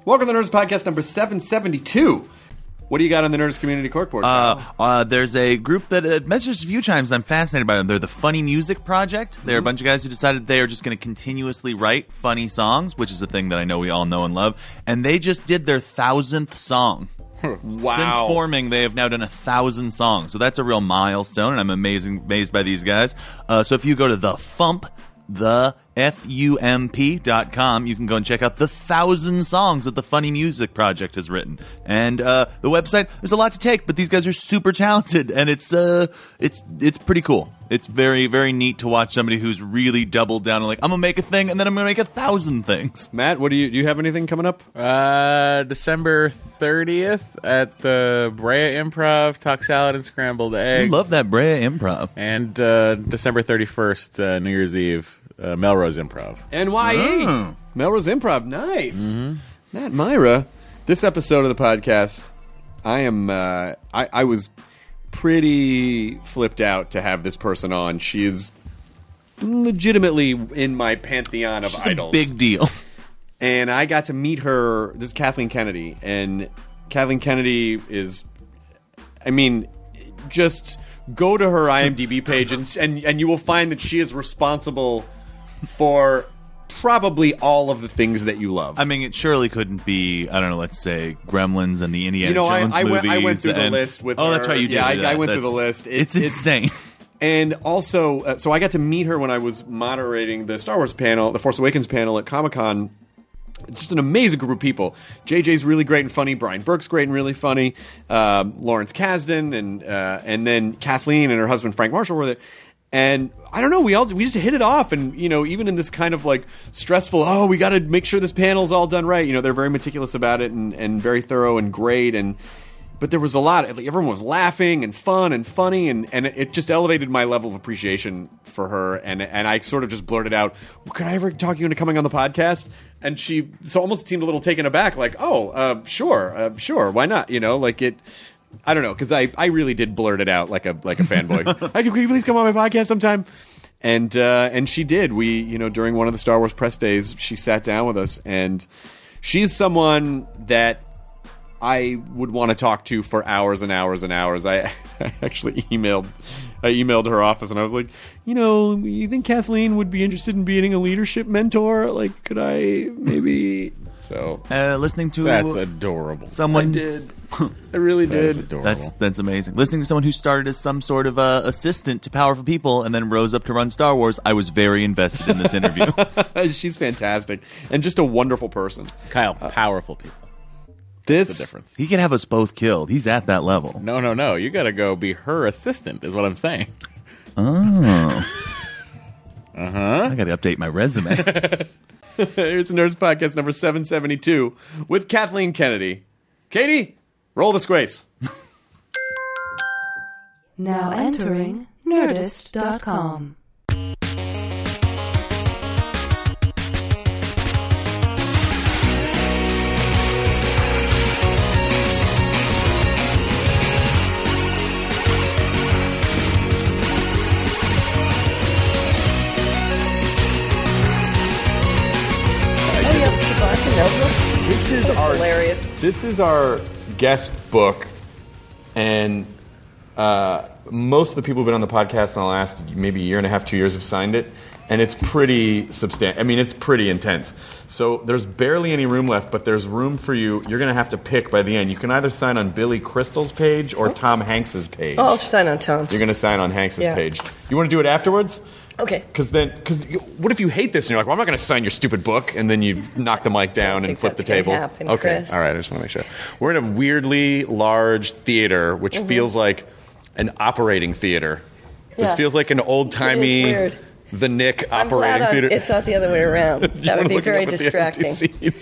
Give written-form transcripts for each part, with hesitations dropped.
Welcome to the Nerdist Podcast number 772. What do you got on the Nerdist Community Corkboard? There's a group that messaged a few times. I'm fascinated by them. They're the Funny Music Project. They're a bunch of guys who decided they are just going to continuously write funny songs, which is a thing that I know we all know and love. And they just did their 1,000th song. Wow. Since forming, they have now done 1,000 songs. So that's a real milestone, and I'm amazed by these guys. So if you go to FUMP.com, you can go and check out the 1,000 songs that the Funny Music Project has written. And the website, there's a lot to take, but these guys are super talented, and it's pretty cool. It's very, very neat to watch somebody who's really doubled down on, like, I'm going to make a thing, and then I'm going to make 1,000 things. Matt, do you have anything coming up? December 30th at the Brea Improv, Talk Salad and Scrambled Eggs. I love that Brea Improv. And December 31st, New Year's Eve, Melrose Improv. NYE. Oh. Melrose Improv. Nice. Matt Myra, this episode of the podcast, I was pretty flipped out to have this person on. She is legitimately in my pantheon of She's idols. a big deal. And I got to meet her. This is Kathleen Kennedy. And Kathleen Kennedy is, I mean, just go to her IMDb page and you will find that she is responsible for probably all of the things that you love. I mean, it surely couldn't be, I don't know, let's say Gremlins and the Indiana Jones movies. I went through the list with her. Oh, that's right, you did. Yeah, do that. I went through the list. It's insane. And also, so I got to meet her when I was moderating the Star Wars panel, the Force Awakens panel at Comic-Con. It's just an amazing group of people. JJ's really great and funny. Brian Burke's great and really funny. Lawrence Kasdan and then Kathleen and her husband Frank Marshall were there. And I don't know, we just hit it off. And, you know, even in this kind of like stressful, we got to make sure this panel's all done right. You know, they're very meticulous about it and very thorough and great. But there was a lot. Like, everyone was laughing and fun and funny, and it just elevated my level of appreciation for her. And I sort of just blurted out, "Could I ever talk you into coming on the podcast?" And she almost seemed a little taken aback, like, sure, why not? You know, like it. I don't know, because I really did blurt it out like a fanboy. Can you please come on my podcast sometime? And she did. We, you know, during one of the Star Wars press days, she sat down with us, and she's someone that I would want to talk to for hours and hours and hours. I actually emailed her office, and I was like, you know, you think Kathleen would be interested in being a leadership mentor? Like, could I maybe? So listening to That's adorable. Someone I did. I really That's did. adorable. That's amazing. Listening to someone who started as some sort of assistant to powerful people and then rose up to run Star Wars, I was very invested in this interview. She's fantastic and just a wonderful person. Kyle, powerful people. This That's the difference. He can have us both killed. He's at that level. No. You got to go be her assistant, is what I'm saying. Oh. I got to update my resume. Here's the Nerds Podcast number 772 with Kathleen Kennedy. Katie, roll the Squace. Now entering Nerdist.com. This is our guest book, and most of the people who've been on the podcast in the last maybe year and a half, 2 years have signed it, and it's pretty substantial. I mean, it's pretty intense. So there's barely any room left, but there's room for you. You're going to have to pick by the end. You can either sign on Billy Crystal's page or Tom Hanks's page. Oh, I'll sign on Tom's. You're going to sign on Hanks's page. You want to do it afterwards? Okay. Because what if you hate this and you're like, well, I'm not going to sign your stupid book, and then you knock the mic down and flip the table? Happen, okay, Chris. all right. I just want to make sure we're in a weirdly large theater, which feels like an operating theater. This feels like an old timey, the Nick operating theater. It's not the other way around. That would be very distracting.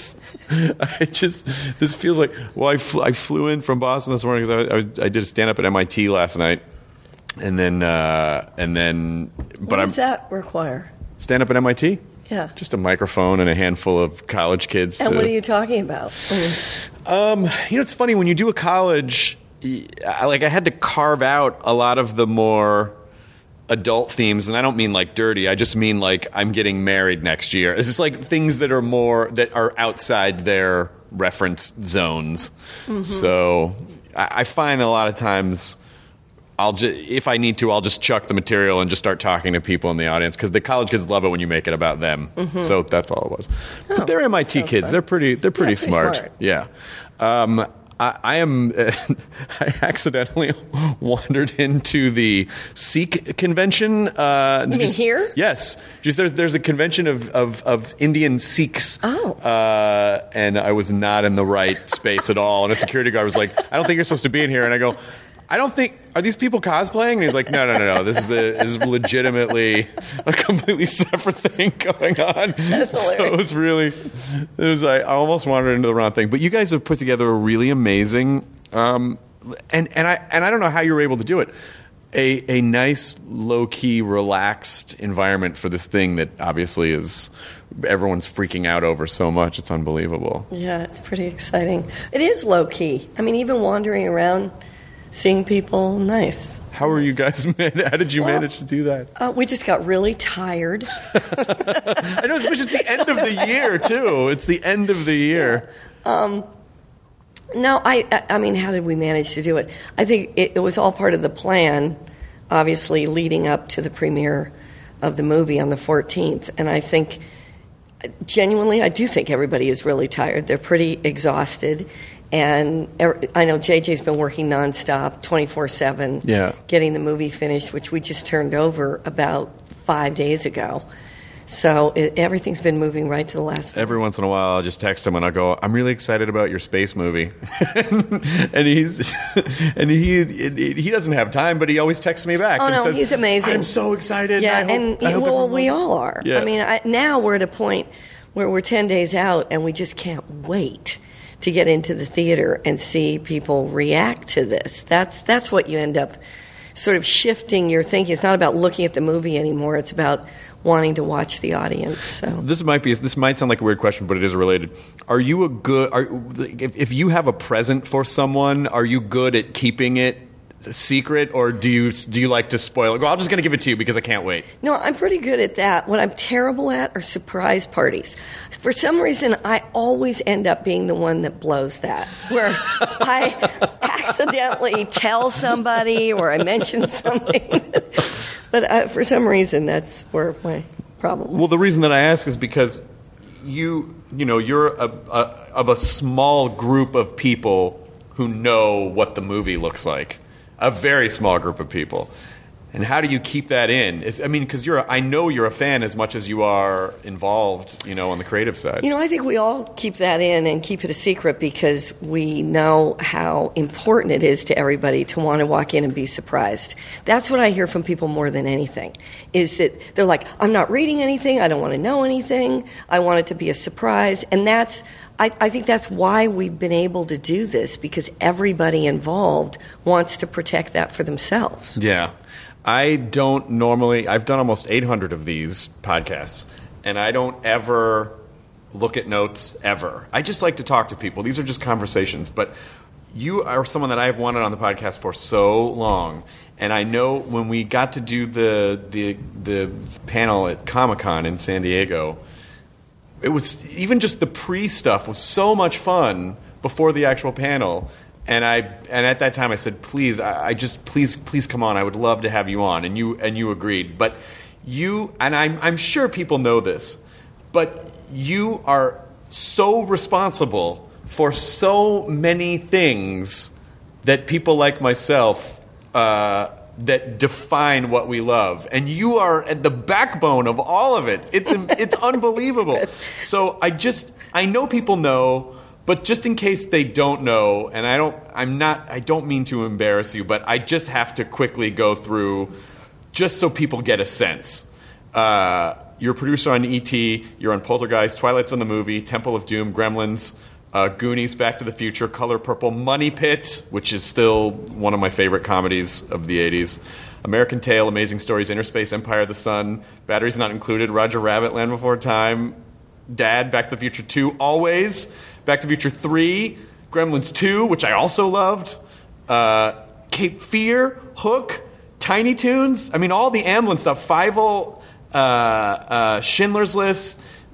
This feels like. Well, I flew in from Boston this morning because I did a stand up at MIT last night. And then, What does that require? Stand up at MIT? Yeah. Just a microphone and a handful of college kids. And what are you talking about? It's funny when you do a college. I had to carve out a lot of the more adult themes, and I don't mean like dirty. I just mean like I'm getting married next year. It's just like things that are outside their reference zones. So I find that a lot of times if I need to, I'll just chuck the material and just start talking to people in the audience, because the college kids love it when you make it about them. So that's all it was. But they're MIT kids. Fun. They're pretty smart. smart. Yeah. I am. I accidentally wandered into the Sikh convention. You mean here? Yes. Just there's a convention of Indian Sikhs. Oh. And I was not in the right space at all. And a security guard was like, "I don't think you're supposed to be in here." And I go, "I don't think, are these people cosplaying?" And he's like, no. This is legitimately a completely separate thing going on. That's hilarious. So I almost wandered into the wrong thing. But you guys have put together a really amazing, and I don't know how you were able to do it. A nice, low-key, relaxed environment for this thing that obviously everyone's freaking out over so much. It's unbelievable. Yeah, it's pretty exciting. It is low-key. I mean, even wandering around, seeing people, nice. How are you guys? How did you manage to do that? We just got really tired. I know, it's the end of the year too. It's the end of the year. No, I mean, how did we manage to do it? I think it was all part of the plan, obviously, leading up to the premiere of the movie on the 14th. And I think, genuinely, I do think everybody is really tired. They're pretty exhausted. And I know JJ's been working nonstop, 24/7, getting the movie finished, which we just turned over about 5 days ago. So everything's been moving right to the last. Every once in a while, I'll just text him and I'll go, "I'm really excited about your space movie," and he doesn't have time, but he always texts me back. Oh and no, says, he's amazing. I'm so excited. Yeah, I hope we all are. Yeah. I mean, now we're at a point where we're 10 days out, and we just can't wait to get into the theater and see people react to this. That's what you end up sort of shifting your thinking. It's not about looking at the movie anymore. It's about wanting to watch the audience. So this might sound like a weird question, but it is related. Are you if you have a present for someone, are you good at keeping it a secret, or do you like to spoil it? Well, I'm just going to give it to you because I can't wait. No, I'm pretty good at that. What I'm terrible at are surprise parties. For some reason, I always end up being the one that blows that, where I accidentally tell somebody or I mention something. But for some reason, that's where my problem is. Well, the reason that I ask is because you're of a small group of people who know what the movie looks like. A very small group of people. And how do you keep that in? Because I know you're a fan as much as you are involved, on the creative side. I think we all keep that in and keep it a secret because we know how important it is to everybody to want to walk in and be surprised. That's what I hear from people more than anything, is that they're like, I'm not reading anything, I don't want to know anything, I want it to be a surprise. And I think that's why we've been able to do this, because everybody involved wants to protect that for themselves. Yeah. I've done almost 800 of these podcasts, and I don't ever look at notes ever. I just like to talk to people. These are just conversations. But you are someone that I've wanted on the podcast for so long, and I know when we got to do the panel at Comic-Con in San Diego, it was even just the pre-stuff was so much fun before the actual panel. And at that time I said, please come on. I would love to have you on. And you agreed. But I'm sure people know this, but you are so responsible for so many things that people like myself that define what we love, and you are at the backbone of all of it. It's unbelievable. So I know people know. But just in case they don't know, and I don't mean to embarrass you, but I just have to quickly go through, just so people get a sense. You're a producer on E.T., you're on Poltergeist, Twilight Zone the movie, Temple of Doom, Gremlins, Goonies, Back to the Future, Color Purple, Money Pit, which is still one of my favorite comedies of the 80s, American Tail, Amazing Stories, Inner Space, Empire of the Sun, Batteries Not Included, Roger Rabbit, Land Before Time, Dad, Back to the Future 2, Always, Back to the Future 3, Gremlins 2, which I also loved, Cape Fear, Hook, Tiny Toons. I mean, all the Amblin stuff, Fievel, Schindler's List,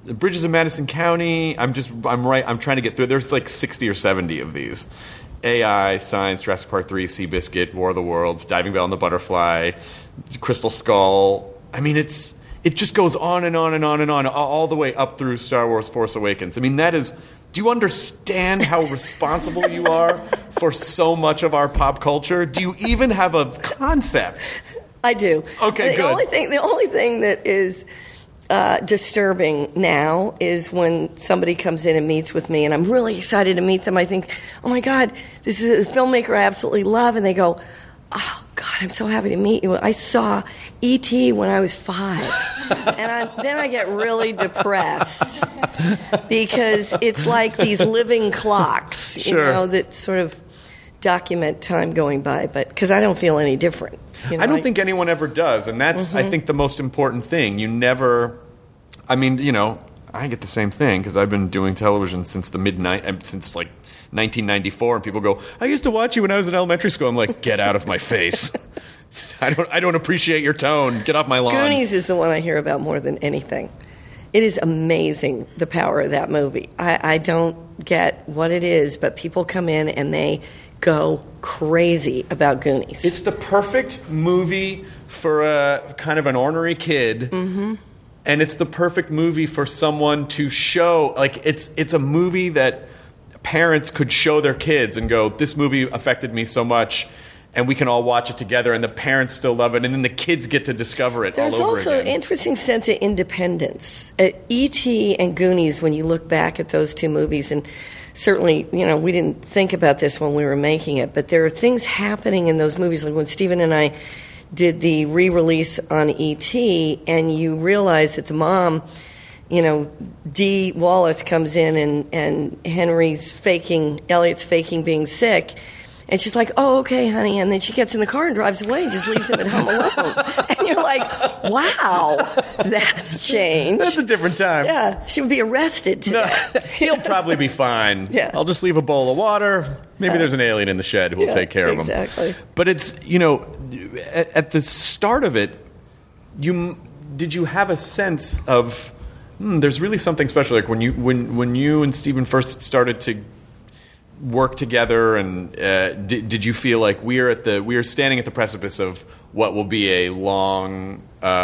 Bridges of Madison County. I'm trying to get through. There's like 60 or 70 of these. AI, Science, Jurassic Park 3, Seabiscuit, War of the Worlds, Diving Bell and the Butterfly, Crystal Skull. I mean, it just goes on and on and on and on, all the way up through Star Wars Force Awakens. I mean, that is... Do you understand how responsible you are for so much of our pop culture? Do you even have a concept? I do. Okay, the good. The only thing that is disturbing now is when somebody comes in and meets with me, and I'm really excited to meet them. I think, oh my God, this is a filmmaker I absolutely love, and they go, oh God, I'm so happy to meet you. I saw E.T. when I was 5. And then I get really depressed because it's like these living clocks, Sure. that sort of document time going by, but because I don't feel any different. I don't think anyone ever does, and that's, I think, the most important thing. You never... I mean, I get the same thing because I've been doing television since since like 1994, and people go, I used to watch you when I was in elementary school. I'm like, get out of my face. I don't appreciate your tone. Get off my lawn. Goonies is the one I hear about more than anything. It is amazing, the power of that movie. I don't get what it is, but people come in and they go crazy about Goonies. It's the perfect movie for a kind of an ornery kid. Mm-hmm. And it's the perfect movie for someone to show, like, it's a movie that parents could show their kids and go, this movie affected me so much, and we can all watch it together, and the parents still love it, and then the kids get to discover it all over again. There's also an interesting sense of independence. E.T. and Goonies, when you look back at those two movies, and certainly, we didn't think about this when we were making it, but there are things happening in those movies, like when Stephen and I did the re-release on E.T., and you realize that the mom, Dee Wallace comes in and Elliot's faking being sick, and she's like, oh, okay, honey, and then she gets in the car and drives away and just leaves him at home alone. And you're like, wow, that's changed. That's a different time. Yeah, she would be arrested today. No, he'll probably be fine. Yeah. I'll just leave a bowl of water. Maybe there's an alien in the shed who will take care of him. Exactly. But it's, at the start of it, did you have a sense of, there's really something special, like when you and Stephen first started to work together, and did you feel like we are standing at the precipice of what will be a long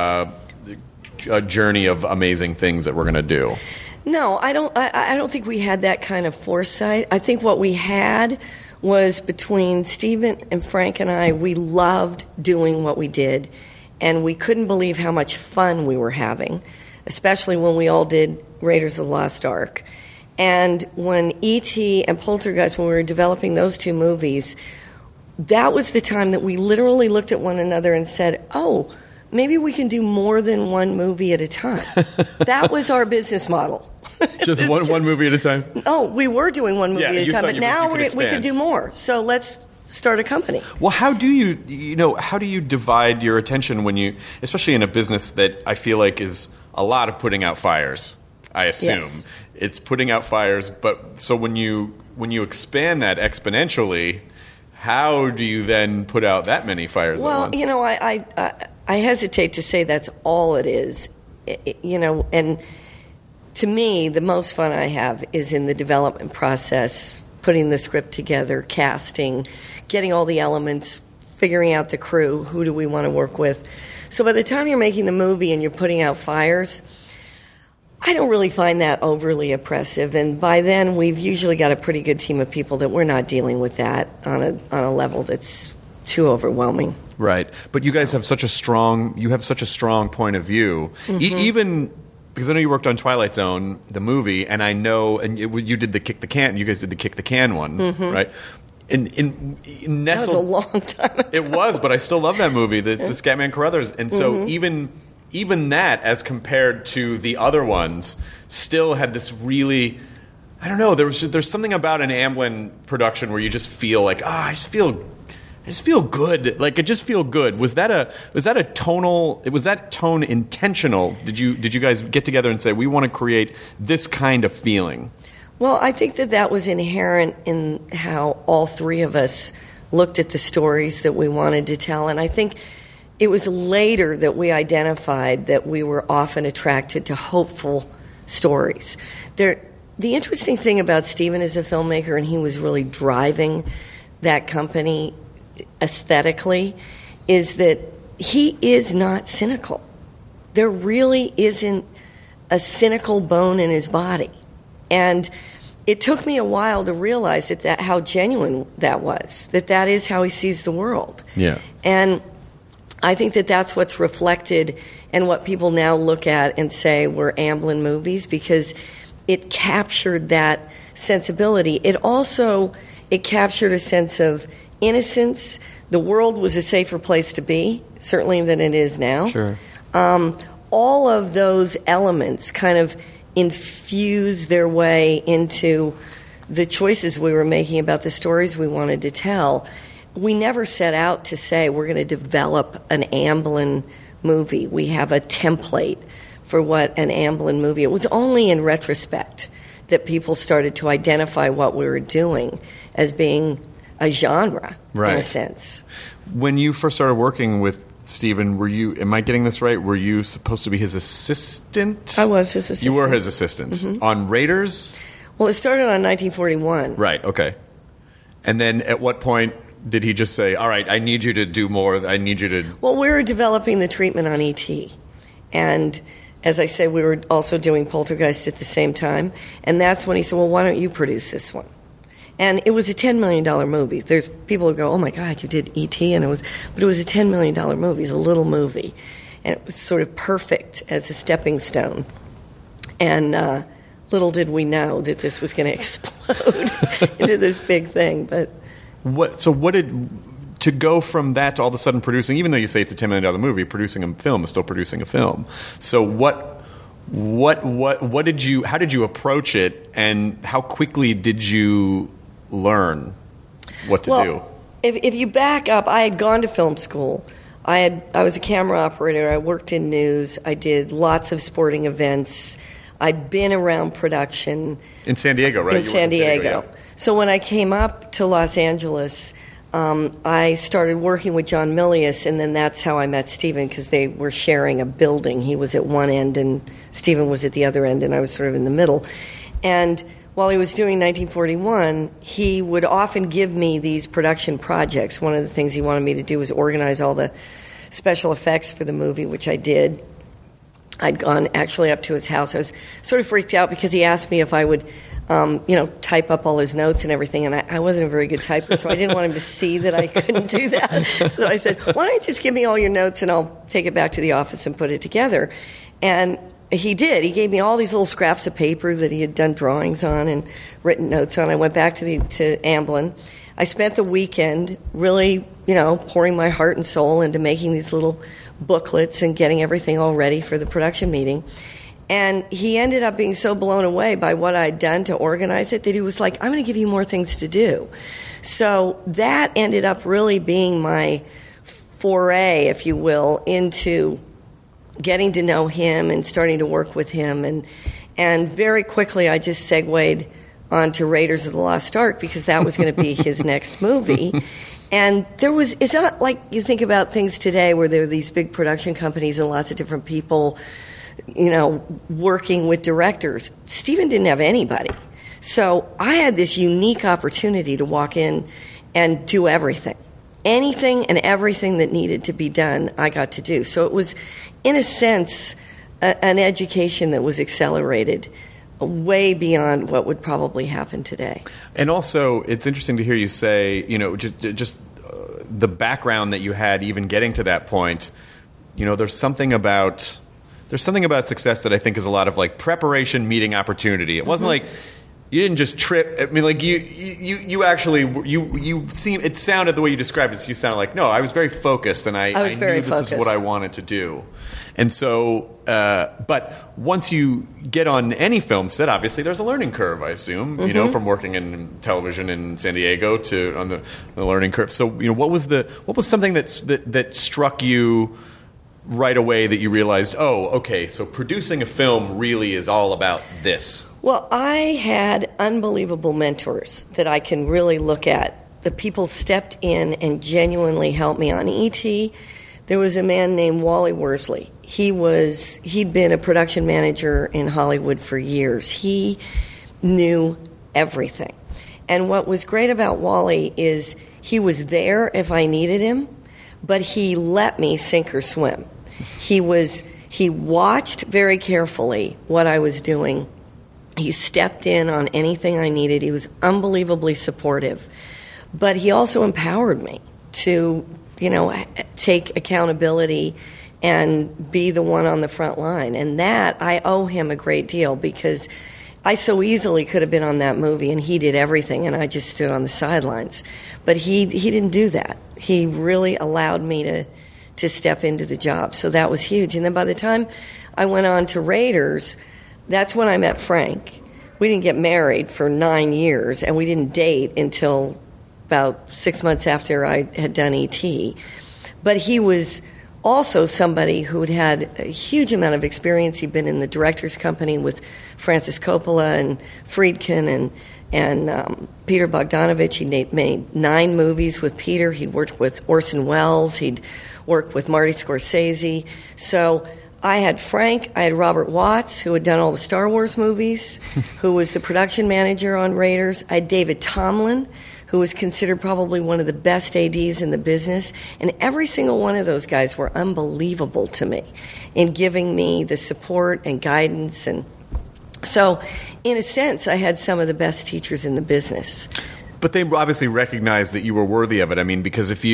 a journey of amazing things that we're going to do? No, I don't think we had that kind of foresight. I think what we had was, between Stephen and Frank and I, we loved doing what we did, and we couldn't believe how much fun we were having, especially when we all did Raiders of the Lost Ark. And when E.T. and Poltergeist, when we were developing those two movies, that was the time that we literally looked at one another and said, oh, maybe we can do more than one movie at a time. That was our business model. Just one movie at a time? Oh, we were doing one movie at a time, but now we expand. can do more. So let's start a company. Well, how do you divide your attention when you, especially in a business that I feel like is a lot of putting out fires, I assume. Yes. It's putting out fires, but so when you expand that exponentially, how do you then put out that many fires at once? Well, I hesitate to say that's all it is. And to me, the most fun I have is in the development process, putting the script together, casting, getting all the elements, figuring out the crew, who do we want to work with. So by the time you're making the movie and you're putting out fires, I don't really find that overly oppressive, and by then we've usually got a pretty good team of people that we're not dealing with that on a level that's too overwhelming. Right, but you guys have such a strong point of view, even because I know you worked on Twilight Zone, the movie, and I know, and you did the Kick the Can. You guys did the Kick the Can one, right? In nestled, that was a long time ago. It was, but I still love that movie, the Scatman Crothers, and so even that, as compared to the other ones, still had this really, I don't know, there's something about an Amblin production where you just feel like, I just feel good. Like, I just feel good. Was that tone intentional? Did you guys get together and say, we want to create this kind of feeling? Well, I think that was inherent in how all three of us looked at the stories that we wanted to tell, and I think it was later that we identified that we were often attracted to hopeful stories. The interesting thing about Steven as a filmmaker, and he was really driving that company aesthetically, is that he is not cynical. There really isn't a cynical bone in his body. And it took me a while to realize that how genuine that was, that is how he sees the world. Yeah. And I think that's what's reflected in what people now look at and say were Amblin movies, because it captured that sensibility. It captured a sense of innocence. The world was a safer place to be, certainly, than it is now. Sure. All of those elements kind of infuse their way into the choices we were making about the stories we wanted to tell. We never set out to say we're going to develop an Amblin movie. We have a template for what an Amblin movie. It was only in retrospect that people started to identify what we were doing as being a genre, in a sense. When you first started working with Steven, am I getting this right? Were you supposed to be his assistant? I was his assistant. You were his assistant. On Raiders? Well, it started on 1941. Right, okay. And then at what point did he just say, all right, I need you to do more, I need you to... Well, we were developing the treatment on E.T. And as I said, we were also doing Poltergeist at the same time. And that's when he said, well, why don't you produce this one? And it was a $10 million movie. There's people who go, oh my God, you did E.T. But it was a $10 million movie. It was a little movie. And it was sort of perfect as a stepping stone. And little did we know that this was going to explode into this big thing. But to go from that to all of a sudden producing, even though you say it's a $10 million movie, producing a film is still producing a film. So how did you approach it, and how quickly did you learn what to do? If you back up, I had gone to film school. I was a camera operator. I worked in news. I did lots of sporting events. I'd been around production. In San Diego, right? In San Diego. Yeah. So when I came up to Los Angeles, I started working with John Milius, and then that's how I met Steven, because they were sharing a building. He was at one end, and Steven was at the other end, and I was sort of in the middle. And while he was doing 1941, he would often give me these production projects. One of the things he wanted me to do was organize all the special effects for the movie, which I did. I'd gone actually up to his house. I was sort of freaked out because he asked me if I would type up all his notes and everything, and I wasn't a very good typer, so I didn't want him to see that I couldn't do that. So I said, why don't you just give me all your notes and I'll take it back to the office and put it together. And he did. He gave me all these little scraps of paper that he had done drawings on and written notes on. I went back to Amblin. I spent the weekend really, pouring my heart and soul into making these little booklets and getting everything all ready for the production meeting. And he ended up being so blown away by what I'd done to organize it that he was like, I'm going to give you more things to do. So that ended up really being my foray, if you will, into getting to know him and starting to work with him. And very quickly I just segued onto Raiders of the Lost Ark, because that was going to be his next movie. And it's not like you think about things today where there are these big production companies and lots of different people working with directors. Steven didn't have anybody. So I had this unique opportunity to walk in and do everything. Anything and everything that needed to be done, I got to do. So it was, in a sense, an education that was accelerated way beyond what would probably happen today. And also, it's interesting to hear you say, just the background that you had even getting to that point. There's something about success that I think is a lot of like preparation meeting opportunity. It wasn't like you didn't just trip. I mean, like you actually it sounded the way you described it. You sounded like, no, I was very focused, and I knew that this is what I wanted to do. And so, but once you get on any film set, obviously there's a learning curve, I assume, from working in television in San Diego to on the learning curve. So, what was something that struck you right away that you realized, oh, okay, so producing a film really is all about this? Well, I had unbelievable mentors that I can really look at. The people stepped in and genuinely helped me on E.T. There was a man named Wally Worsley. He'd been a production manager in Hollywood for years. He knew everything. And what was great about Wally is he was there if I needed him, but he let me sink or swim. He watched very carefully what I was doing. He stepped in on anything I needed. He was unbelievably supportive. But he also empowered me to, take accountability and be the one on the front line. And that, I owe him a great deal, because I so easily could have been on that movie and he did everything and I just stood on the sidelines. But he didn't do that. He really allowed me to step into the job. So that was huge. And then by the time I went on to Raiders, that's when I met Frank. We didn't get married for 9 years, and we didn't date until about 6 months after I had done E.T. But he was also somebody who had a huge amount of experience. He'd been in the director's company with Francis Coppola and Friedkin and Peter Bogdanovich. He made 9 movies with Peter. He'd worked with Orson Welles. He'd worked with Marty Scorsese. So I had Frank, I had Robert Watts, who had done all the Star Wars movies, who was the production manager on Raiders. I had David Tomlin, who was considered probably one of the best ADs in the business. And every single one of those guys were unbelievable to me in giving me the support and guidance. And so, in a sense, I had some of the best teachers in the business. But they obviously recognized that you were worthy of it. I mean, because if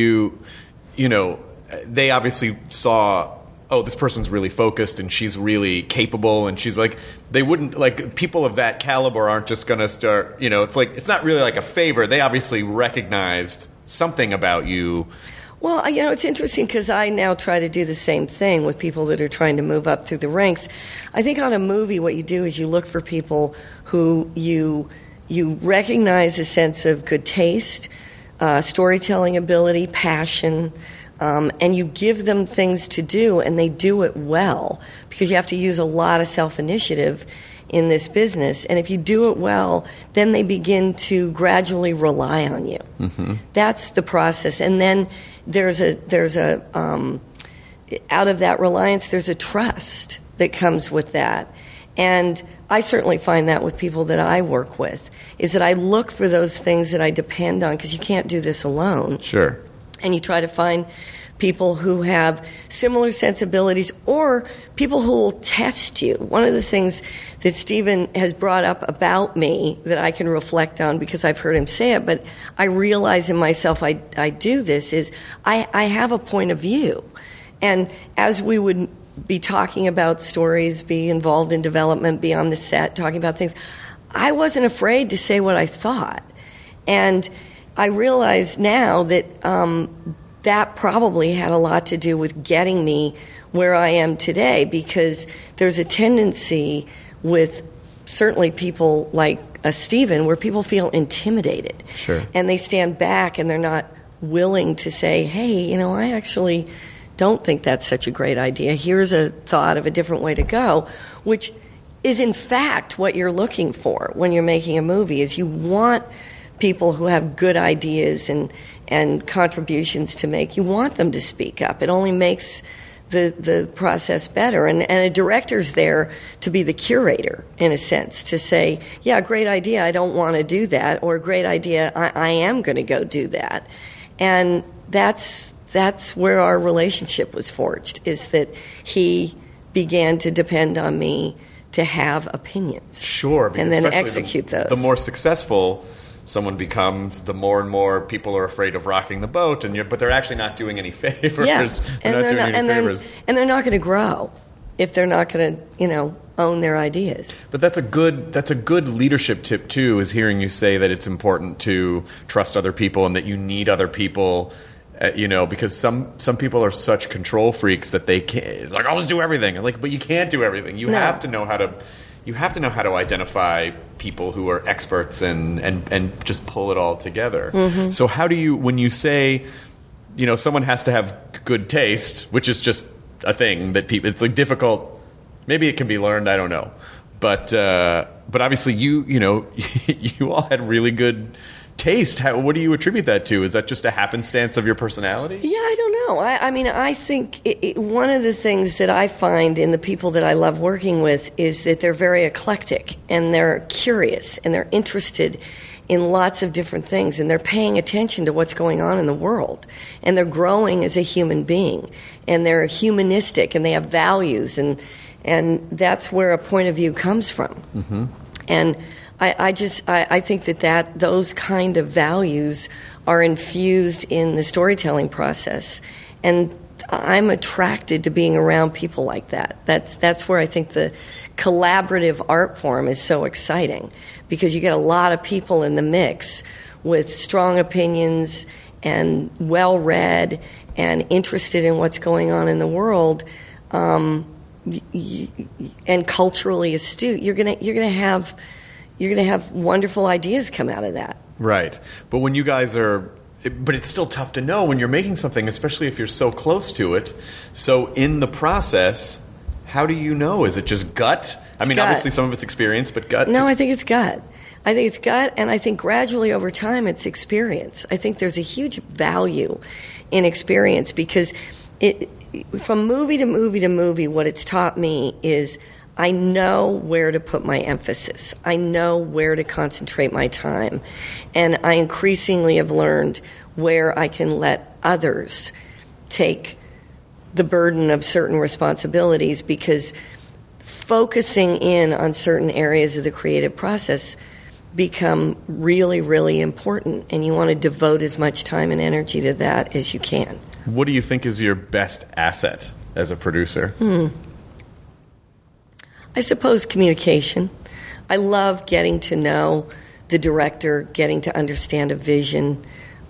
they obviously saw, oh, this person's really focused and she's really capable, and she's like, they wouldn't, like, people of that caliber aren't just going to start, it's like, it's not really like a favor. They obviously recognized something about you. Well, it's interesting because I now try to do the same thing with people that are trying to move up through the ranks. I think on a movie, what you do is you look for people who you recognize a sense of good taste, storytelling ability, passion, and you give them things to do, and they do it well, because you have to use a lot of self-initiative in this business. And if you do it well, then they begin to gradually rely on you. Mm-hmm. That's the process. And then there's a out of that reliance, there's a trust that comes with that. And I certainly find that with people that I work with, is that I look for those things that I depend on, because you can't do this alone. Sure. And you try to find people who have similar sensibilities, or people who will test you. One of the things that Stephen has brought up about me that I can reflect on, because I've heard him say it, but I realize in myself I do this, is I have a point of view. And as we would be talking about stories, be involved in development, be on the set, talking about things, I wasn't afraid to say what I thought. And I realize now that that probably had a lot to do with getting me where I am today, because there's a tendency with certainly people like Stephen where people feel intimidated. Sure. And they stand back and they're not willing to say, hey, I actually don't think that's such a great idea. Here's a thought of a different way to go, which is in fact what you're looking for when you're making a movie, is you want people who have good ideas and contributions to make. You want them to speak up. It only makes the process better. And a director's there to be the curator, in a sense, to say, yeah, great idea, I don't want to do that, or great idea, I am going to go do that. And that's where our relationship was forged, is that he began to depend on me to have opinions. Sure. And then execute those. The more successful someone becomes, the more and more people are afraid of rocking the boat, but they're actually not doing any favors. Yeah. They're not doing any favors. And they're not going to grow if they're not going to, own their ideas. But that's a good leadership tip too, is hearing you say that it's important to trust other people and that you need other people. Because some people are such control freaks that they can't, like, I'll just do everything. But you can't do everything. You have to know how to identify people who are experts and just pull it all together. Mm-hmm. So how do you, when you say, someone has to have good taste, which is just a thing that people, it's like difficult. Maybe it can be learned. I don't know, but obviously you all had really good taste? What do you attribute that to? Is that just a happenstance of your personality? Yeah, I don't know. I mean, I think one of the things that I find in the people that I love working with is that they're very eclectic and they're curious and they're interested in lots of different things, and they're paying attention to what's going on in the world, and they're growing as a human being, and they're humanistic, and they have values, and that's where a point of view comes from. Mm-hmm. And I think that those kind of values are infused in the storytelling process, and I'm attracted to being around people like that. That's where I think the collaborative art form is so exciting, because you get a lot of people in the mix with strong opinions and well-read and interested in what's going on in the world, and culturally astute. You're gonna have wonderful ideas come out of that. Right. But when you guys but it's still tough to know when you're making something, especially if you're so close to it. So in the process, how do you know? Is it just gut? I mean, obviously some of it's experience, but gut? No, I think it's gut. I think it's gut, and I think gradually over time it's experience. I think there's a huge value in experience, because from movie to movie to movie, what it's taught me is I know where to put my emphasis. I know where to concentrate my time. And I increasingly have learned where I can let others take the burden of certain responsibilities, because focusing in on certain areas of the creative process become really, really important. And you want to devote as much time and energy to that as you can. What do you think is your best asset as a producer? I suppose communication. I love getting to know the director, getting to understand a vision,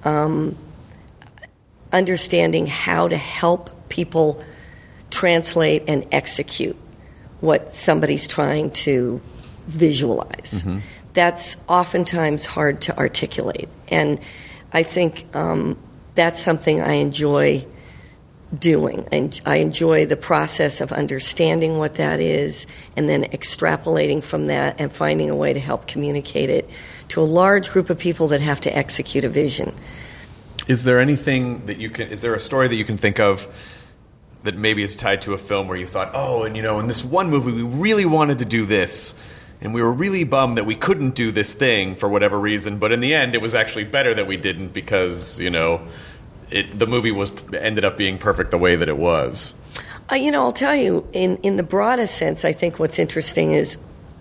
understanding how to help people translate and execute what somebody's trying to visualize. Mm-hmm. That's oftentimes hard to articulate. And I think that's something I enjoy doing. And I enjoy the process of understanding what that is and then extrapolating from that and finding a way to help communicate it to a large group of people that have to execute a vision. Is there anything that is there a story that you can think of that maybe is tied to a film where you thought, oh, and in this one movie we really wanted to do this, and we were really bummed that we couldn't do this thing for whatever reason, but in the end it was actually better that we didn't, because, the movie ended up being perfect the way that it was? I'll tell you, in the broadest sense, I think what's interesting is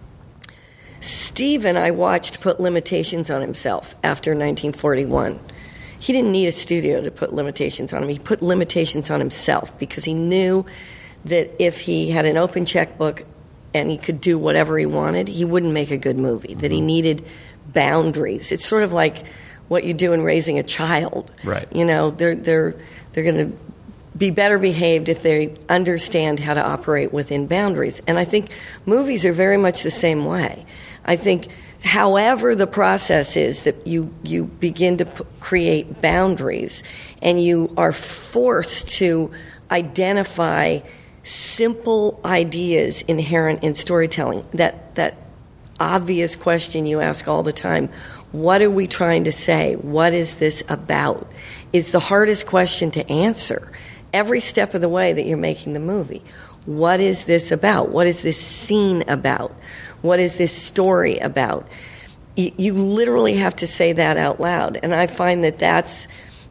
Steven, I watched put limitations on himself after 1941. He didn't need a studio to put limitations on him. He put limitations on himself because he knew that if he had an open checkbook and he could do whatever he wanted, he wouldn't make a good movie, that he needed boundaries. It's sort of like what you do in raising a child. Right. They're going to be better behaved if they understand how to operate within boundaries. And I think movies are very much the same way. I think however the process is that you begin to create boundaries and you are forced to identify simple ideas inherent in storytelling, that obvious question you ask all the time, what are we trying to say? What is this about? Is the hardest question to answer every step of the way that you're making the movie. What is this about? What is this scene about? What is this story about? You literally have to say that out loud. And I find that that's,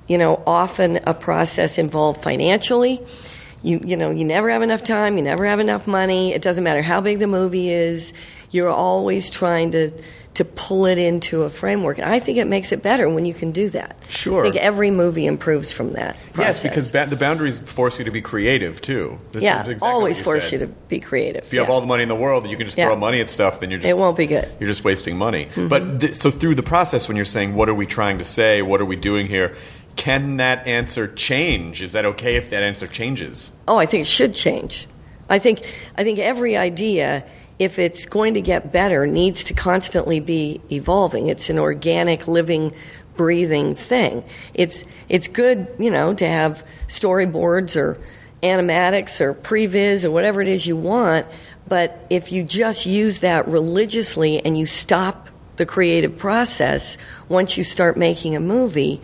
often a process involved financially. You never have enough time. You never have enough money. It doesn't matter how big the movie is. You're always trying to pull it into a framework. And I think it makes it better when you can do that. Sure. I think every movie improves from that process. Yes, because the boundaries force you to be creative, too. That's exactly always what force said. you to be creative. If you have all the money in the world, you can just throw money at stuff, then it won't be good. You're just wasting money. Mm-hmm. But so through the process, when you're saying, what are we trying to say? What are we doing here? Can that answer change? Is that okay if that answer changes? Oh, I think it should change. I think every idea, if it's going to get better, needs to constantly be evolving. It's an organic, living, breathing thing. It's good, to have storyboards or animatics or previs or whatever it is you want, but if you just use that religiously and you stop the creative process, once you start making a movie,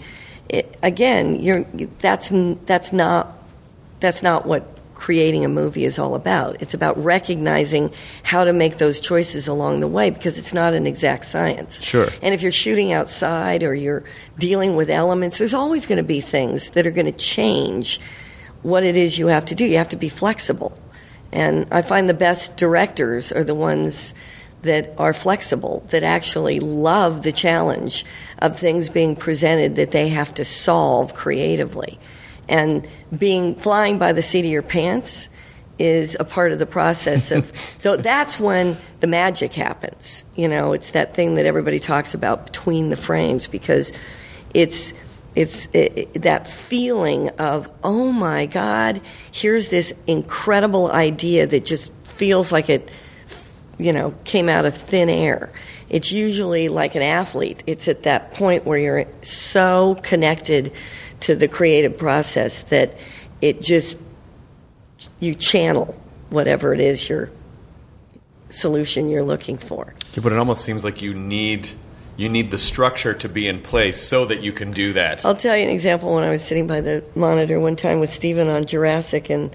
that's not what creating a movie is all about. It's about recognizing how to make those choices along the way, because it's not an exact science. Sure. And if you're shooting outside or you're dealing with elements, there's always going to be things that are going to change what it is you have to do. You have to be flexible. And I find the best directors are the ones that are flexible, that actually love the challenge of things being presented that they have to solve creatively. And flying by the seat of your pants is a part of the process of, that's when the magic happens. It's that thing that everybody talks about between the frames, because it's that feeling of, oh my God, here's this incredible idea that just feels like it, came out of thin air. It's usually like an athlete. It's at that point where you're so connected to the creative process that you channel whatever it is your solution you're looking for. Yeah, but it almost seems like you need the structure to be in place so that you can do that. I'll tell you an example. When I was sitting by the monitor one time with Steven on Jurassic, and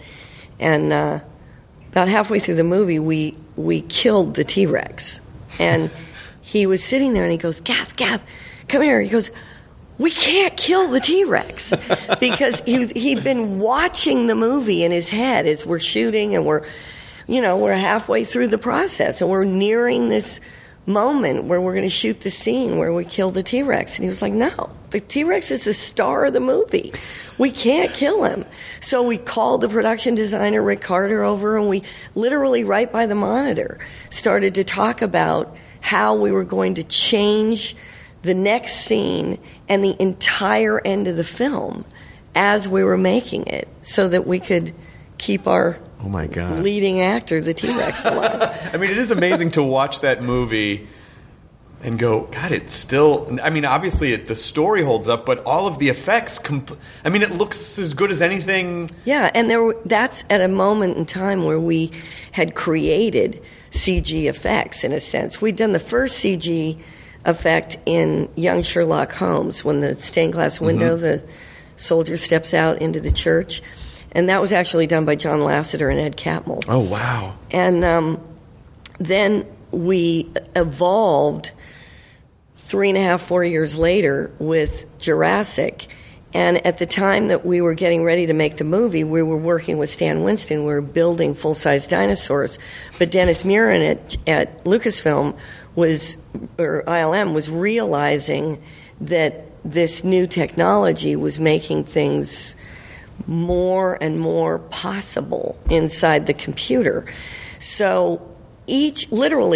about halfway through the movie, we killed the T-Rex. And he was sitting there and he goes, Gath, come here. He goes, we can't kill the T-Rex. Because he'd been watching the movie in his head as we're shooting, and we're halfway through the process, and we're nearing this moment where we're going to shoot the scene where we kill the T-Rex. And he was like, no, the T-Rex is the star of the movie. We can't kill him. So we called the production designer, Rick Carter, over, and we literally, right by the monitor, started to talk about how we were going to change the next scene and the entire end of the film as we were making it, so that we could keep our leading actor, the T-Rex, alive. I mean, it is amazing to watch that movie and go, God, it's still... I mean, obviously the story holds up, but all of the effects... it looks as good as anything... Yeah, and that's at a moment in time where we had created CG effects, in a sense. We'd done the first CG effect in Young Sherlock Holmes, when the stained glass window, the soldier steps out into the church. And that was actually done by John Lasseter and Ed Catmull. Oh, wow. And then we evolved 3.5, 4 years later with Jurassic. And at the time that we were getting ready to make the movie, we were working with Stan Winston. We were building full-size dinosaurs. But Dennis Muren at Lucasfilm ILM was realizing that this new technology was making things more and more possible inside the computer. So each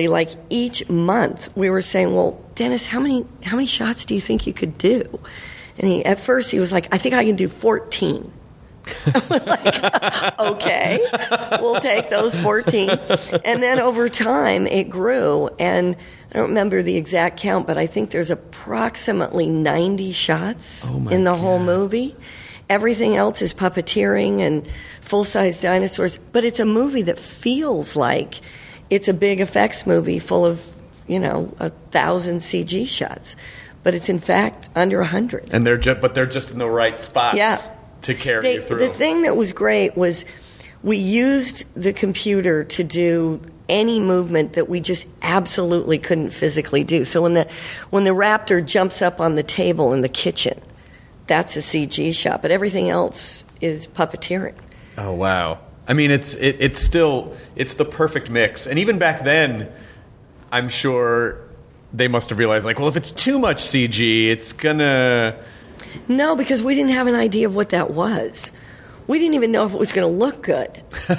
month we were saying, well, Dennis, how many shots do you think you could do? And at first he was like, I think I can do 14. I was like, okay, we'll take those 14. And then over time it grew, and I don't remember the exact count, but I think there's approximately 90 shots in the whole movie. Everything else is puppeteering and full-size dinosaurs, but it's a movie that feels like it's a big effects movie full of, 1,000 CG shots, but it's in fact under 100. And they're just in the right spots to carry you through. The thing that was great was we used the computer to do any movement that we just absolutely couldn't physically do. So when the raptor jumps up on the table in the kitchen, that's a CG shot, but everything else is puppeteering. Oh, wow. I mean, it's the perfect mix. And even back then, I'm sure they must have realized, like, well, if it's too much CG, it's gonna... No, because we didn't have an idea of what that was. We didn't even know if it was going to look good.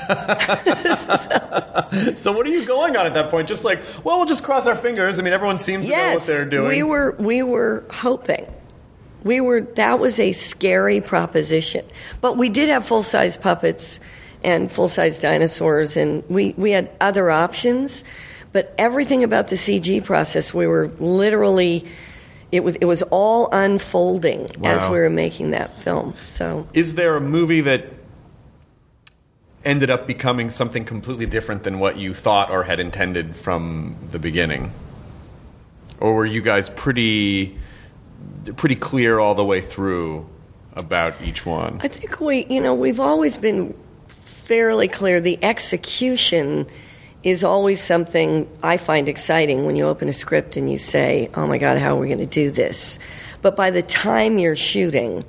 So what are you going on at that point? Just like, well, we'll just cross our fingers. I mean, everyone seems to know what they're doing. We were hoping. That was a scary proposition. But we did have full-size puppets and full-size dinosaurs, and we had other options. But everything about the CG process, we were literally... It was all unfolding as we were making that film. So, is there a movie that ended up becoming something completely different than what you thought or had intended from the beginning? or were you guys pretty clear all the way through about each one? I think we've always been fairly clear. The execution is always something I find exciting when you open a script and you say, oh my God, how are we going to do this? But by the time you're shooting,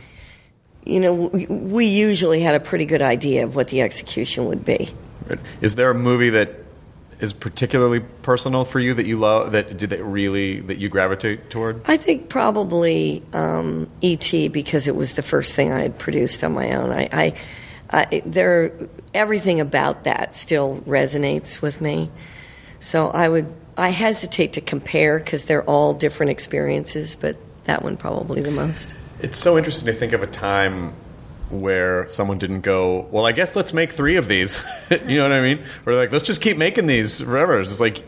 we usually had a pretty good idea of what the execution would be. Is there a movie that is particularly personal for you that you love, that you gravitate toward? I think probably E.T. because it was the first thing I had produced on my own. Everything about that still resonates with me. So I hesitate to compare because they're all different experiences, but that one probably the most. It's so interesting to think of a time where someone didn't go, well, I guess let's make 3 of these. You know what I mean? Or like, let's just keep making these forever. It's just like,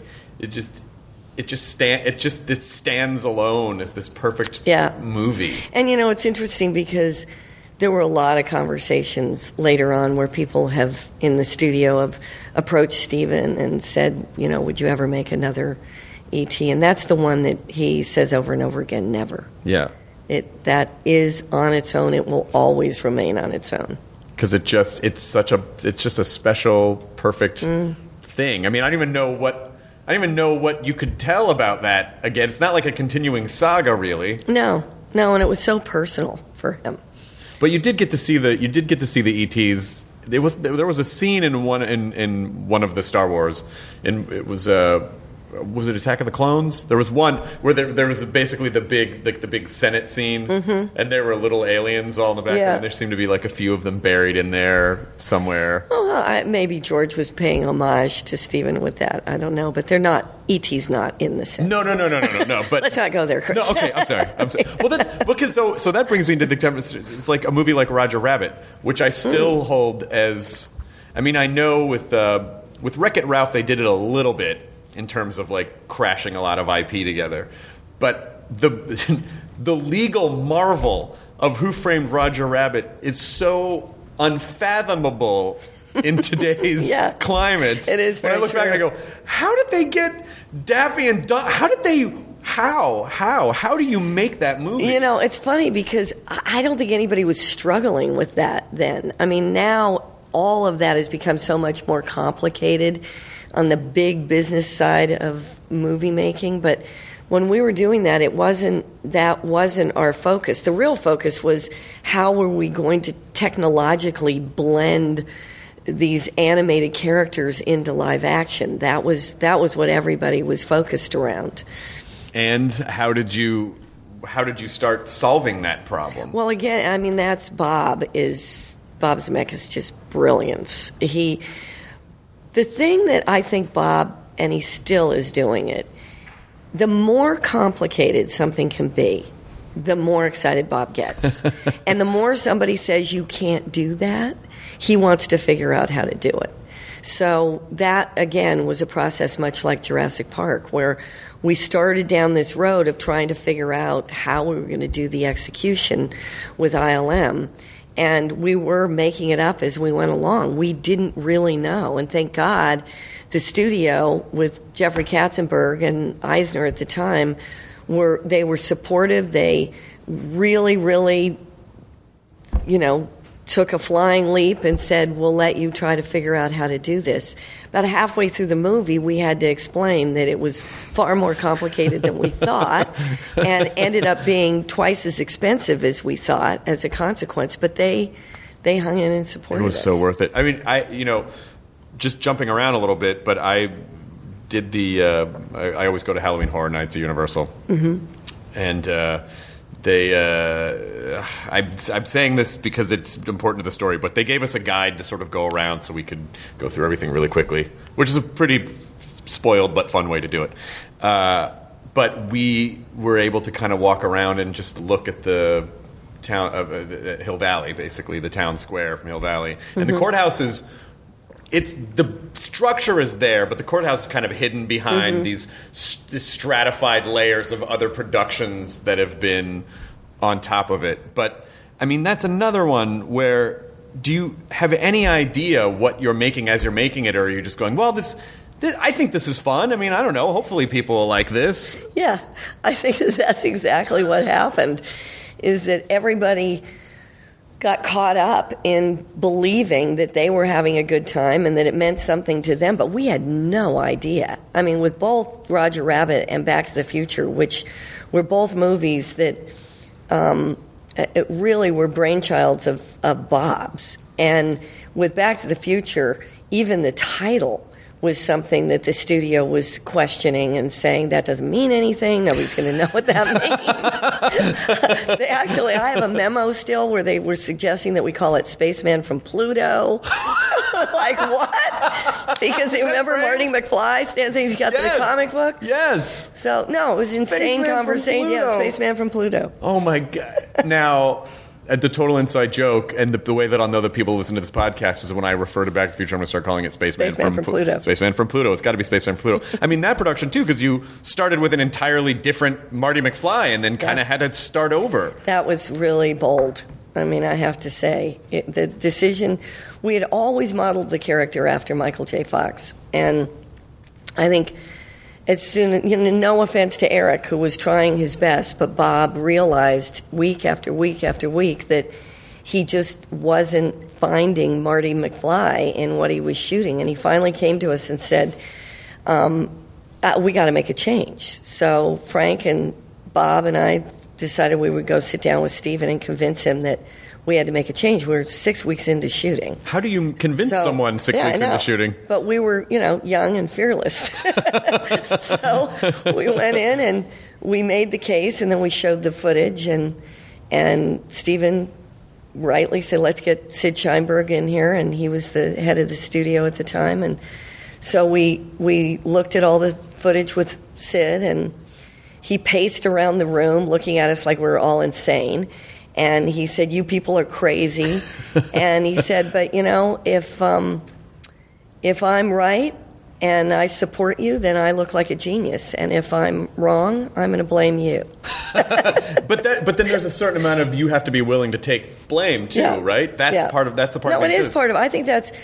it stands alone as this perfect movie. And it's interesting because there were a lot of conversations later on where people have in the studio have approached Steven and said, would you ever make another E.T.? And that's the one that he says over and over again, never. Yeah. That is on its own. It will always remain on its own. Because it's just a special, perfect thing. I mean, I don't even know what you could tell about that. Again, it's not like a continuing saga, really. No, and it was so personal for him. But you did get to see the ETs. There was a scene in one of the Star Wars, and it was it Attack of the Clones? There was one where there was basically the big Senate scene, and there were little aliens all in the background. Yeah. And there seemed to be like a few of them buried in there somewhere. Maybe George was paying homage to Steven with that. I don't know, but they're not. E.T.'s not in the set. No. But let's not go there, Chris. No, okay. I'm sorry. Well, that's because so that brings me to it's like a movie like Roger Rabbit, which I still hold as. I mean, I know with Wreck-It Ralph they did it a little bit in terms of like crashing a lot of IP together, but the legal marvel of Who Framed Roger Rabbit is so unfathomable in today's climate. It is. When I look back and I go, how did they get Daffy and Duck? How do you make that movie? It's funny because I don't think anybody was struggling with that then. I mean, now all of that has become so much more complicated on the big business side of movie making, but when we were doing that, that wasn't our focus. The real focus was how were we going to technologically blend these animated characters into live action. That was what everybody was focused around. And how did you start solving that problem? Well, again, I mean, that's Bob Zemeckis' just brilliance. The thing that I think Bob, and he still is doing it, the more complicated something can be, the more excited Bob gets. And the more somebody says you can't do that, he wants to figure out how to do it. So that, again, was a process much like Jurassic Park, where we started down this road of trying to figure out how we were going to do the execution with ILM. And we were making it up as we went along. We didn't really know. And thank God the studio with Jeffrey Katzenberg and Eisner at the time were supportive. They really, really, took a flying leap and said, we'll let you try to figure out how to do this. About halfway through the movie, we had to explain that it was far more complicated than we thought and ended up being twice as expensive as we thought as a consequence. But they hung in and supported us. It was so worth it. I mean, just jumping around a little bit, but I did I always go to Halloween Horror Nights at Universal. Mm-hmm. And I'm saying this because it's important to the story, but they gave us a guide to sort of go around so we could go through everything really quickly, which is a pretty spoiled but fun way to do it. But we were able to kind of walk around and just look at the town of Hill Valley, basically the town square from Hill Valley. And the courthouse the structure is there, but the courthouse is kind of hidden behind these stratified layers of other productions that have been on top of it. But, I mean, that's another one where do you have any idea what you're making as you're making it, or are you just going, well, this I think this is fun. I mean, I don't know. Hopefully people will like this. Yeah, I think that's exactly what happened, is that everybody got caught up in believing that they were having a good time and that it meant something to them, but we had no idea. I mean, with both Roger Rabbit and Back to the Future, which were both movies that it really were brainchilds of Bob's, and with Back to the Future, even the title was something that the studio was questioning and saying that doesn't mean anything. Nobody's going to know what that means. I have a memo still where they were suggesting that we call it Spaceman from Pluto. Like what? Because they remember right? Marty McFly, Stan thinks he got to the comic book. Yes. So no, it was insane Spaceman conversation. from Yeah, Pluto. Spaceman from Pluto. Oh my God. Now, the total inside joke, and the way that I'll know that people listen to this podcast is when I refer to Back to the Future, I'm going to start calling it Spaceman from Pluto. Spaceman from Pluto. It's got to be Spaceman from Pluto. I mean, that production, too, because you started with an entirely different Marty McFly and then kind of had to start over. That was really bold. I mean, I have to say. The decision, we had always modeled the character after Michael J. Fox. And I think as soon, no offense to Eric, who was trying his best, but Bob realized week after week after week that he just wasn't finding Marty McFly in what he was shooting. And he finally came to us and said, we got to make a change. So Frank and Bob and I decided we would go sit down with Steven and convince him that we had to make a change. We were 6 weeks into shooting. How do you convince someone 6 weeks into shooting? But we were, young and fearless. So we went in and we made the case, and then we showed the footage, and Steven rightly said, let's get Sid Sheinberg in here, and he was the head of the studio at the time. And so we looked at all the footage with Sid, and he paced around the room looking at us like we were all insane. And he said, you people are crazy. And he said, but, if I'm right and I support you, then I look like a genius. And if I'm wrong, I'm going to blame you. But then there's a certain amount of you have to be willing to take blame, too, right? That's a part of No, it is part of it. I think that's,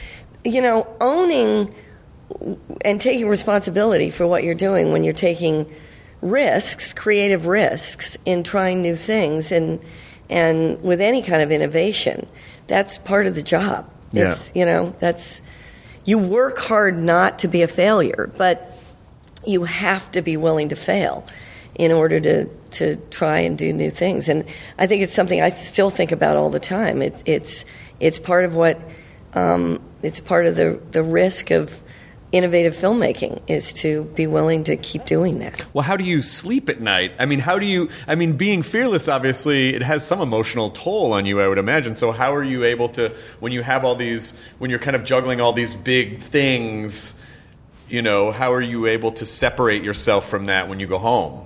owning and taking responsibility for what you're doing when you're taking risks, creative risks in trying new things and with any kind of innovation, that's part of the job. It's, that's, you work hard not to be a failure, but you have to be willing to fail in order to try and do new things. And I think it's something I still think about all the time. It's part of what, it's part of the risk of innovative filmmaking is to be willing to keep doing that. Well, how do you sleep at night? I mean, being fearless, obviously, it has some emotional toll on you, I would imagine. So how are you able to, when you have when you're kind of juggling all these big things, how are you able to separate yourself from that when you go home?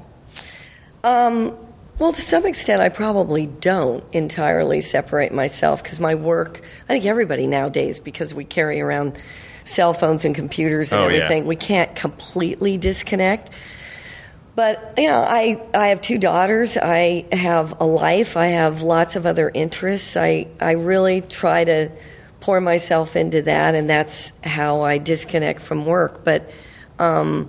Well, to some extent, I probably don't entirely separate myself because my work, I think everybody nowadays, because we carry around cell phones and computers and everything, we can't completely disconnect. But, I have 2 daughters. I have a life. I have lots of other interests. I really try to pour myself into that, and that's how I disconnect from work. But I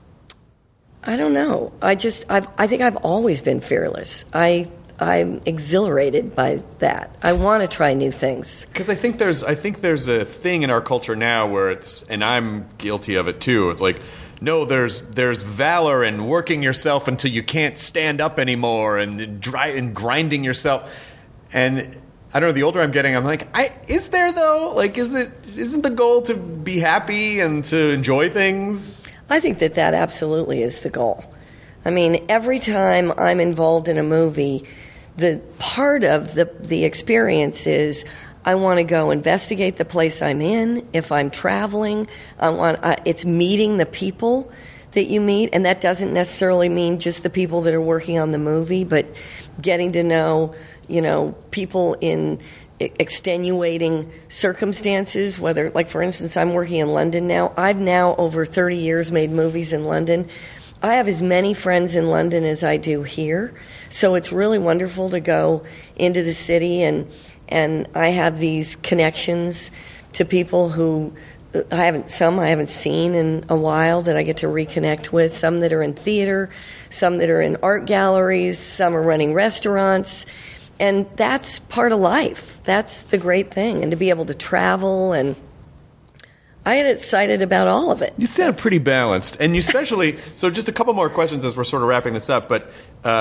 don't know. I think I've always been fearless. I'm exhilarated by that. I want to try new things. Because I think there's a thing in our culture now where it's, and I'm guilty of it too. It's like, no, there's valor in working yourself until you can't stand up anymore, and grinding yourself. And I don't know. The older I'm getting, I'm like, is there though? Like, isn't the goal to be happy and to enjoy things? I think that absolutely is the goal. I mean, every time I'm involved in a movie, the part of the experience is I want to go investigate the place I'm in. If I'm traveling, it's meeting the people that you meet, and that doesn't necessarily mean just the people that are working on the movie, but getting to know, people in extenuating circumstances, whether, like, for instance, I'm working in London now. I've now, over 30 years, made movies in London. I have as many friends in London as I do here, so it's really wonderful to go into the city, and I have these connections to people who I haven't seen in a while that I get to reconnect with. Some that are in theater, some that are in art galleries, some are running restaurants. And that's part of life. That's the great thing. And to be able to travel, and I get excited about all of it. You sound pretty balanced. And you especially, so just a couple more questions as we're sort of wrapping this up, but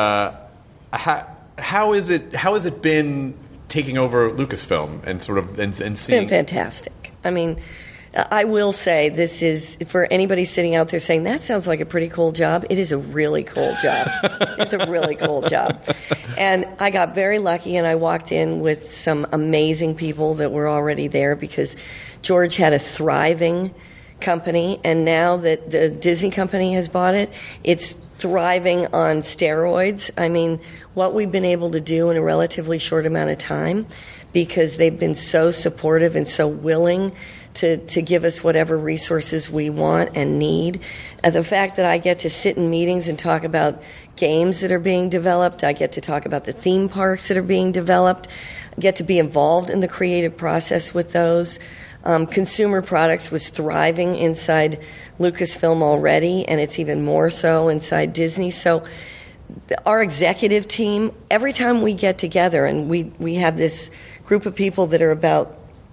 how is it been taking over Lucasfilm and sort of and seeing? It's been fantastic. I mean, I will say this is, for anybody sitting out there saying, that sounds like a pretty cool job, it is a really cool job. It's a really cool job. And I got very lucky, and I walked in with some amazing people that were already there, because George had a thriving company, and now that the Disney company has bought it, it's thriving on steroids. I mean, what we've been able to do in a relatively short amount of time, because they've been so supportive and so willing to give us whatever resources we want and need. And the fact that I get to sit in meetings and talk about games that are being developed, I get to talk about the theme parks that are being developed, I get to be involved in the creative process with those. Consumer products was thriving inside Lucasfilm already, and it's even more so inside Disney. So our executive team, every time we get together, and we have this group of people that are about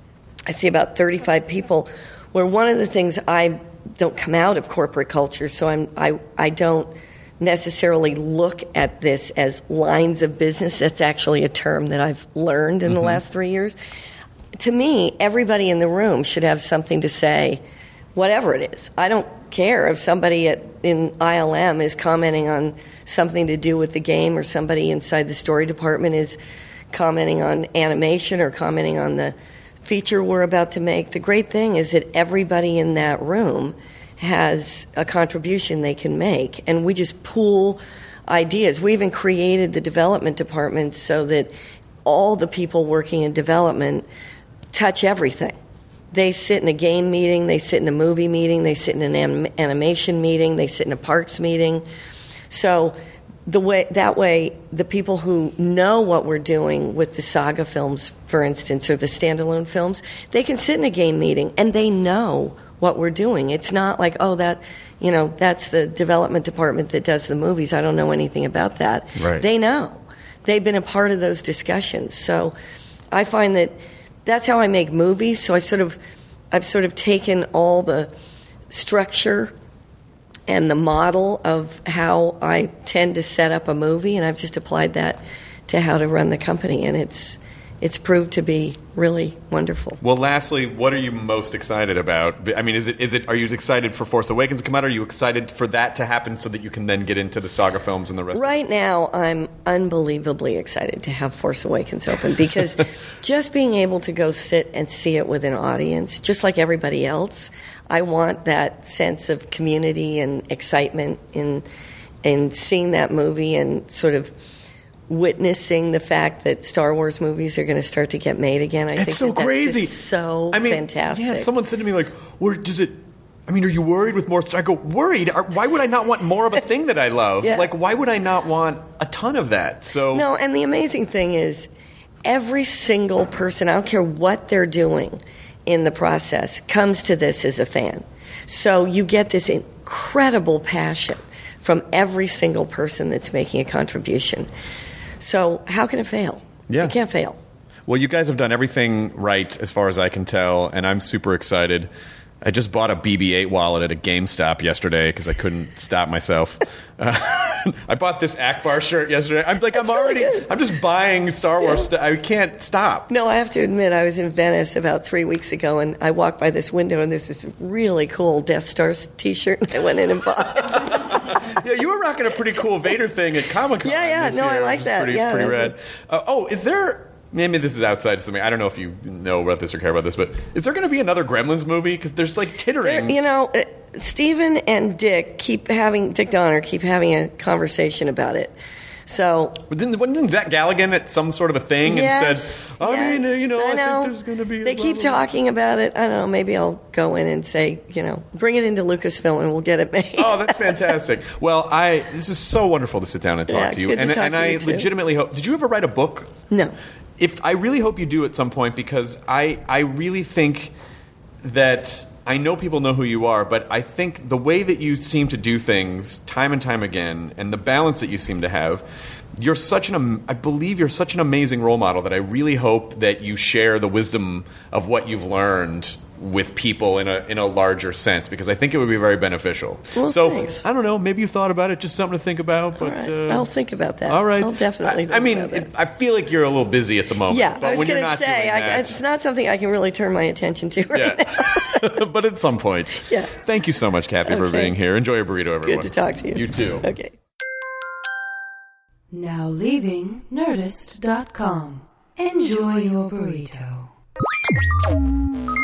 35 people, where one of the things, I don't come out of corporate culture, so I don't necessarily look at this as lines of business. That's actually a term that I've learned in the last 3 years. To me, everybody in the room should have something to say, whatever it is. I don't care if somebody in ILM is commenting on something to do with the game, or somebody inside the story department is commenting on animation or commenting on the feature we're about to make. The great thing is that everybody in that room has a contribution they can make, and we just pool ideas. We even created the development department so that all the people working in development touch everything. They sit in a game meeting, they sit in a movie meeting, they sit in an animation meeting, they sit in a parks meeting. So that way, the people who know what we're doing with the saga films, for instance, or the standalone films, they can sit in a game meeting and they know what we're doing. It's not like, oh, that's the development department that does the movies. I don't know anything about that. Right. They know. They've been a part of those discussions. So I find that that's how I make movies. So I've sort of taken all the structure and the model of how I tend to set up a movie, and I've just applied that to how to run the company, and it's proved to be really wonderful. Well, lastly, what are you most excited about? I mean, are you excited for Force Awakens to come out? Are you excited for that to happen so that you can then get into the saga films and the rest? Right now, I'm unbelievably excited to have Force Awakens open, because just being able to go sit and see it with an audience, just like everybody else, I want that sense of community and excitement in seeing that movie and sort of witnessing the fact that Star Wars movies are going to start to get made again. I think so crazy. That's just so fantastic. Yeah, someone said to me, like, where does it... I mean, are you worried with more... I go, worried? Why would I not want more of a thing that I love? Yeah. Like, why would I not want a ton of that? So No, and the amazing thing is, every single person, I don't care what they're doing in the process, comes to this as a fan. So you get this incredible passion from every single person that's making a contribution. So how can it fail? Yeah. It can't fail. Well, you guys have done everything right as far as I can tell, and I'm super excited. I just bought a BB-8 wallet at a GameStop yesterday because I couldn't stop myself. I bought this Akbar shirt yesterday. I'm like, I'm just buying Star Wars stuff. I can't stop. No, I have to admit, I was in Venice about 3 weeks ago, and I walked by this window, and there's this really cool Death Star T-shirt, and I went in and bought it. Yeah, you were rocking a pretty cool Vader thing at Comic-Con. Yeah, this no, year, I like that. Pretty rad. Is there... Maybe this is outside of something. I don't know if you know about this or care about this, but is there going to be another Gremlins movie? Because there's like tittering. Stephen and Dick Donner keep having a conversation about it. So, but didn't Zach Galligan at some sort of a thing and said, I think there's going to be... They keep talking about it. I don't know, maybe I'll go in and say, bring it into Lucasfilm and we'll get it made. Oh, that's fantastic. Well, this is so wonderful to sit down and talk to you. Good to talk to I you too. legitimately hope... Did you ever write a book? No. I really hope you do at some point, because I really think that I know people know who you are, but I think the way that you seem to do things time and time again, and the balance that you seem to have, I believe you're such an amazing role model that I really hope that you share the wisdom of what you've learned with people in a larger sense, because I think it would be very beneficial. Well, so thanks. I don't know, maybe you thought about it, just something to think about. But All right. I'll think about that. all right, I'll definitely. I mean, think about that. I feel like you're a little busy at the moment. Yeah, but I was when you're going to not say doing that, it's not something I can really turn my attention to right now. yeah. But at some point. Yeah. Thank you so much, Kathy, for Okay. being here. Enjoy your burrito, everyone. Good to talk to you. You too. Okay. Now leaving Nerdist.com. Enjoy your burrito.